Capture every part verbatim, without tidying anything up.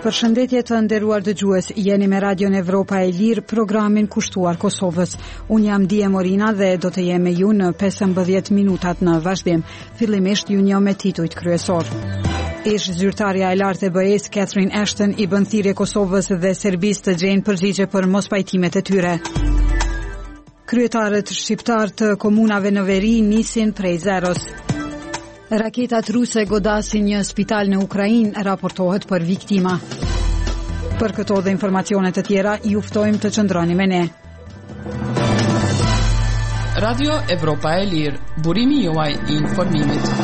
Përshëndetje të nderuar dëgjues, jeni me Radion Evropa e Lirë, programin kushtuar Kosovës. Unë jam Dije Morina dhe do të jem me ju në pesëmbëdhjetë minutat në vazhdim. Fillimisht ju njoh me titujt kryesor. Ish zyrtarja e lartë e B E-s Catherine Ashton i bën thirrje Kosovës dhe Serbisë të gjejnë përgjigje për mospajtimet e tyre. Kryetarët shqiptar të komunave në veri nisin prej zeros. Raketat ruse godasin një spital në Ukrainë, raportohet për viktima. Për këto dhe informacione të tjera, ju ftojmë të qëndroni me ne. Radio Evropa e Lirë, burimi juaj i informimit.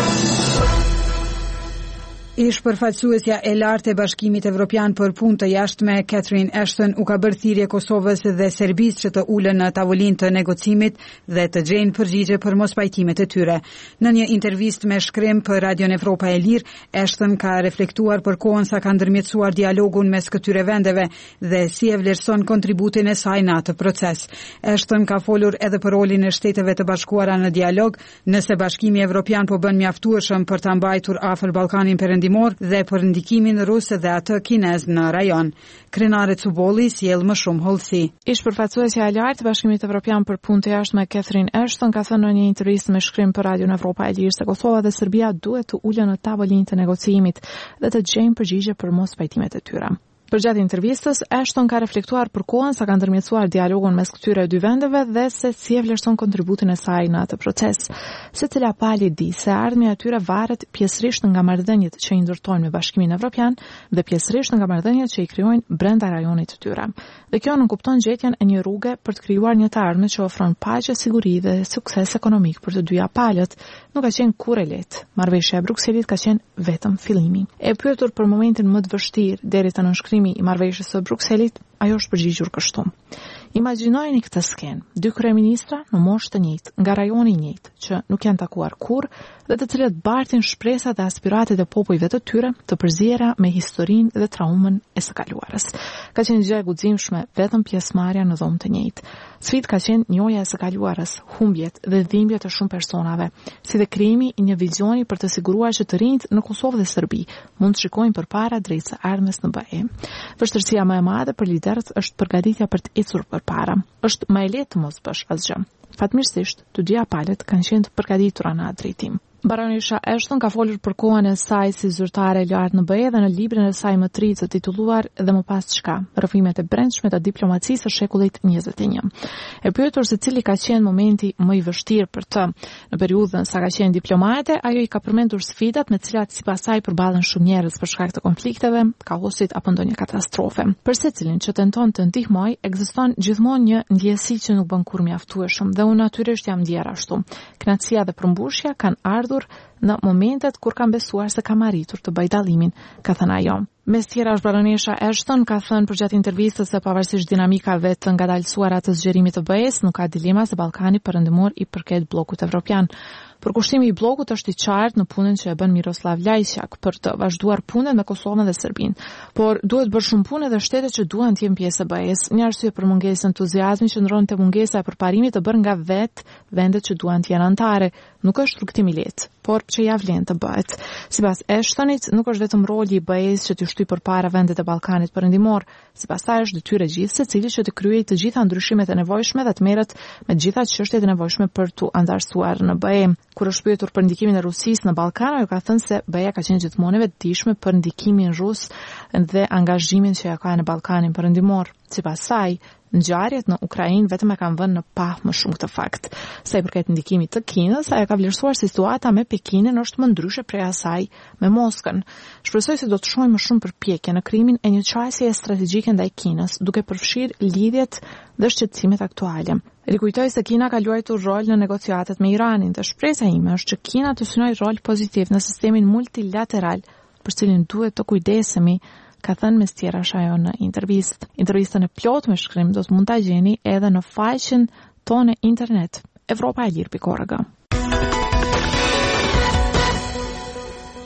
Ish përfaqësuesja e lartë e Bashkimit Evropian për punë të jashtme Catherine Ashton u ka bërë thirrje Kosovës dhe Serbisë që të ulen në tavolinë të negocimit dhe të gjejnë përgjigje për mospajtimet e tyre. Në një intervistë me shkrim për Radion Evropa e Lirë, Ashton ka reflektuar për kohën sa ka ndërmjetësuar dialogun mes këtyre vendeve dhe si e vlerëson kontributin e saj në atë proces. Ashton ka folur edhe për rolin e Shteteve të Bashkuara në dialog, nëse Bashkimi Evropian po bën mjaftueshëm për ta mbajtur afër Ballkanin Perëndimor dhe për ndikimin rus dhe atë kinez në rajon. Krenare Cubolli sjell më shumë hollësi. Ish përfaqësuesja e lartë e Bashkimit Evropian për punë të jashtme Catherine Ashton ka thënë në një intervistë me shkrim për Radion Evropa e Lirë se Kosova dhe Serbia duhet të ulen në tavolinë të negocimit dhe të gjejnë përgjigje për mospajtimet e tyre. Përgjatë intervistës, Ashton ka reflektuar për kohën sa ka ndërmjetësuar dialogun mes këtyre dy vendeve dhe se si e vlerëson kontributin e saj në atë proces. Secila palë di se ardhmja e tyre varet pjesërisht nga marrëdhëniet që i ndërtojnë me Bashkimin Evropian dhe pjesërisht nga marrëdhëniet që i krijojnë brenda rajonit të tyre. Dhe kjo nënkupton gjetjen e një rruge për të krijuar një të ardhme që ofron paqe, siguri dhe sukses ekonomik për të dyja palët. Nuk ka qenë kurrë lehtë. Marrëveshja e Brukselit ka qenë vetëm fillimi. E pyetur për momentin më të vështirë deri te nënshkrimi i marrëveshjes së Brukselit, ajo është përgjigjur kështu. Imagjinojeni këtë skenë, dy kryeministra në moshë të njëjtë, nga rajoni i njëjtë, që nuk janë takuar kurrë dhe të cilët bartin shpresat dhe aspiratet e popujve të tyre të përziera me historinë dhe traumën e së kaluarës. Ka qenë gjë e guximshme vetëm pjesëmarrja në dhomë të njëjtë. Sfidë ka qenë njohja e së kaluarës, humbjet dhe dhimbjet e shumë personave, si dhe krijimi i një vizioni për të siguruar që të rinjt në Kosovë dhe Serbi mund të shikojnë përpara drejt së ardhmes në B E. Vështirësia më e madhe për liderët është përgatitja për të ecur përpara. Është më e lehtë të mos bësh asgjë. Fatmirësisht, të dyja palët kanë qenë të përgatitura në atë drejtim. Baronesha Ashton ka folur për kohën e saj si zyrtare e lartë në B E dhe në librin e saj më të ri të titulluar Dhe më pas çka, rrëfimet e brendshme të diplomacisë së shekullit njëzet e një. E pyetur se cili ka qenë momenti më i vështirë për të në periudhën sa ka qenë diplomate, ajo i ka përmendur sfidat me të cilat sipas saj përballen shumë njerëz për shkak të konflikteve, kaosit apo ndonjë katastrofe. Për secilin që tenton të ndihmojë, ekziston gjithmonë një ndjesi që nuk bën kurrë mjaftueshëm dhe unë natyrisht jam ndjer ashtu. Kënaqësia dhe përmbushja kanë ardhur në momentet kur kam besuar se kam arritur të bëj dallimin, ka thënë ajo. Mes tjera, baronesha Ashton ka thënë përgjatë intervistës se pavarësisht dinamikave të ngadalësuara të zgjerimit të B E-s, nuk ka dilema se Ballkani Perëndimor i përket bllokut evropian. Përkushtimi i bllokut është i qartë në punën që e bën Miroslav Lajçak për të vazhduar punën me Kosovën dhe Serbinë, por duhet bërë shumë punë edhe shtetet që duan të jenë pjesë e B E-s. Një arsye për mungesën e entuziazmit qëndron te mungesa e përparimit të bërë nga vetë vendet që duan të jenë anëtare. Nuk është rrugtim i lehtë, por që ja vlen të bëhet. Sipas Ashtonit, nuk është vetëm roli i B E-s që të shtyjë përpara vendet e Ballkanit Perëndimor, sipas saj është detyrë e gjithë secilit që të kryejë të gjitha ndryshimet e nevojshme dhe të merret me të gjitha çështjet e nevojshme për tu antarësuar në B E. Kur është pyetur për ndikimin e Rusisë në Ballkan, ajo ka thënë se B E-ja ka qenë gjithmonë e vetëdijshme për ndikimin rus dhe angazhimin që ja ka në Ballkanin Perëndimor. Sipas saj, ngjarjet në Ukrainë vetëm e kanë vënë në pa më shumë këtë fakt. Sa i përket ndikimit të Kinës, ajo ka vlerësuar situata me Pekinin është më ndryshe prej asaj me Moskën. Shpresoj se do të shohim më shumë përpjekje në krijimin e një qasjeje strategjike ndaj Kinës, duke përfshirë lidhjet dhe shqetësimet aktuale. Rikujtoj se Kina ka luajtur rol në negociatet me Iranin dhe shpresa ime është që Kina të synojë rol pozitiv në sistemin multilateral, për cilin duhet të kujdesemi, ka thënë mes tjerash ajo në intervistë. Intervistën e plot me shkrim do të mund ta gjeni edhe në faqen tonë internet evropa e lirë pikë org.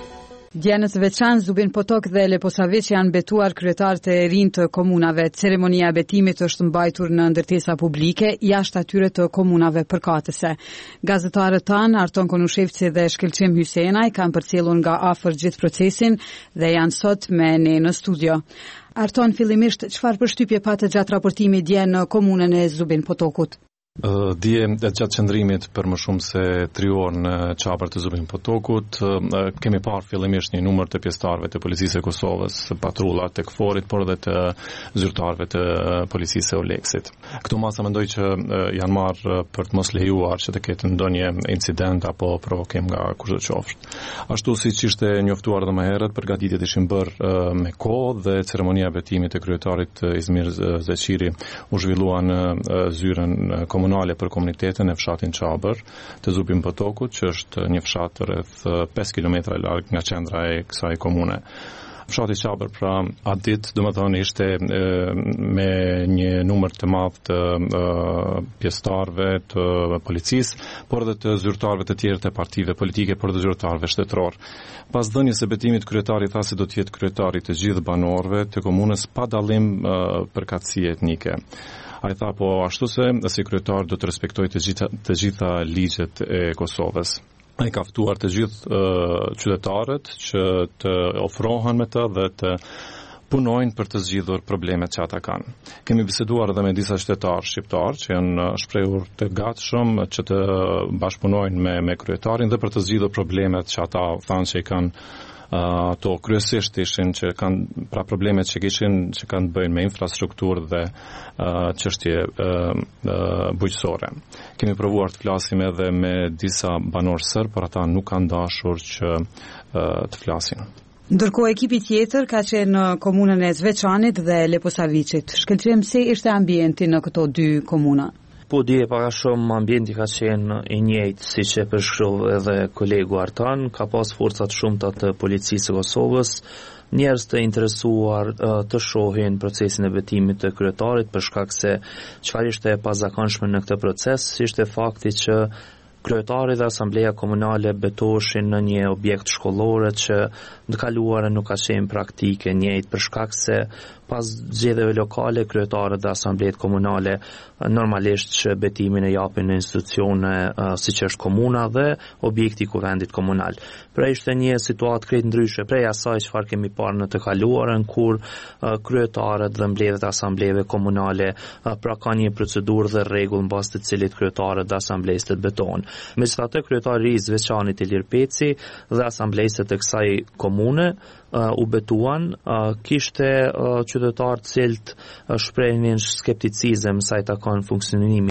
Dje në të veçantë Zubin Potok dhe Leposaviç janë betuar kryetarët e rinj të komunave. Ceremonia e betimit është mbajtur në ndërtesa publike jashtë atyre të komunave përkatëse. Gazetarët tanë Arton Konushevci dhe Shkëlqim Hysenaj kanë përcjellur nga afër gjithë procesin dhe janë sot me ne në studio. Arton, fillimisht çfarë përshtypje patë gjatë raportimit dje në komunën e Zubin Potokut? Uh, dje gjatë qëndrimit për më shumë se tri orë në qabër të Zubin Potokut, uh, kemi parë fillimisht një numër të pjesëtarëve të policisë e Kosovës, patrullat të këforit, por edhe të zyrtarëve të uh, policisë e Oleksit. Këto masa mendoj që uh, janë marrë uh, për të mos lejuar që të ketë ndonjë incident apo provokim nga kushdo qoftë. Ashtu siç ishte njoftuar edhe më herët, përgatitjet ishin bërë uh, me kohë dhe ceremonia e betimit të kryetarit uh, Izmir Zeçiri u zhvillua në uh, zyrën uh, komunale për komunitetin e fshatin Qabër të Zubin Potokut, që është një fshat rreth pesë kilometra larg nga qendra e kësaj komune. Fshati Qabër pra atë ditë, domethënë ishte e, me një numër të madh të e, pjesëtarëve të policisë, por edhe të zyrtarëve të tjerë të partive politike, por edhe zyrtarëve shtetëror. Pas dhënies së betimit, kryetari tha se do të jetë kryetari të gjithë banorëve të komunës pa dallim e, përkatësie etnike. Ai tha po ashtu se si kryetar do të respektojë të gjitha të gjitha ligjet e Kosovës. Ai ka ftuar të gjithë uh, qytetarët që të ofrohen me të dhe të punojnë për të zgjidhur problemet që ata kanë. Kemi biseduar edhe me disa qytetarë shqiptar që janë shprehur të gatshëm që të bashkëpunojnë me me kryetarin dhe për të zgjidhur problemet që ata thanë që i kanë ato uh, kryesisht ishin që kanë pra problemet që kishin që kanë të bëjnë me infrastrukturë dhe uh, çështje uh, uh, bujqësore. Kemi provuar të flasim edhe me disa banorë serb, por ata nuk kanë dashur që uh, të flasin. Ndërkohë ekipi tjetër ka qenë në komunën e Zveçanit dhe Leposaviçit. Shkëlqim se ishte ambienti në këto dy komuna. Po dje para shumë ambienti ka qenë i njëjtë siç e përshkruaj edhe kolegu Artan, ka pas forcat shumëta të policisë së Kosovës, njerëz të interesuar të shohin procesin e betimit të kryetarit për shkak se çfarë ishte e pazakonshme në këtë proces, ishte fakti që kryetari dhe asambleja komunale betoheshin në një objekt shkollore që në kaluarën nuk ka qenë praktike njëjtë për shkak se pas zgjedhjeve lokale kryetarët dhe asamblejet komunale normalisht që betimin e japin në institucione uh, siç është komuna dhe objekti i kuvendit komunal. Pra ishte një situatë krejt ndryshe prej asaj çfarë kemi parë në të kaluarën kur uh, kryetarët dhe mbledhjet e asambleve komunale uh, pra kanë një procedurë dhe rregull mbas të cilit kryetarët dhe asamblesë të betohen. Megjithatë kryetari i Zveçanit Ilir Peci dhe asamblesë të kësaj komune Uh, u betuan, uh, kishte uh, qytetarë të cilët uh, shprehin skepticizëm sa i takon funksionimit